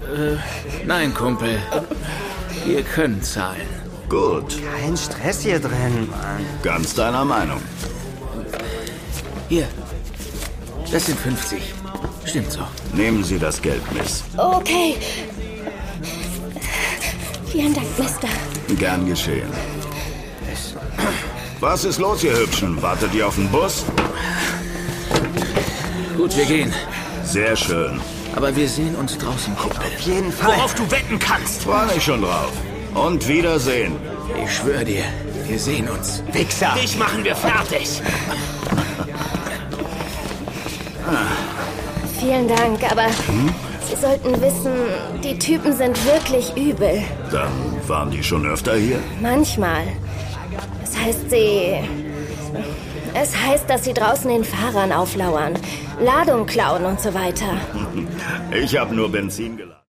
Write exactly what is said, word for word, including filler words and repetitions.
Äh, nein, Kumpel. Wir können zahlen. Gut. Kein Stress hier drin, Mann. Ganz deiner Meinung. Hier. Das sind fünfzig. Stimmt so. Nehmen Sie das Geld, Miss. Okay. Vielen Dank, Mister. Gern geschehen. Was ist los, ihr Hübschen? Wartet ihr auf den Bus? Gut, wir gehen. Sehr schön. Aber wir sehen uns draußen, Kumpel. Auf jeden Fall. Worauf du wetten kannst. Freue mich schon drauf. Und Wiedersehen. Ich schwöre dir, wir sehen uns. Wichser. Dich machen wir fertig. Vielen Dank, aber Hm? Sie sollten wissen, die Typen sind wirklich übel. Dann waren die schon öfter hier? Manchmal. Das heißt, sie... Es heißt, dass sie draußen den Fahrern auflauern, Ladung klauen und so weiter. Ich habe nur Benzin geladen.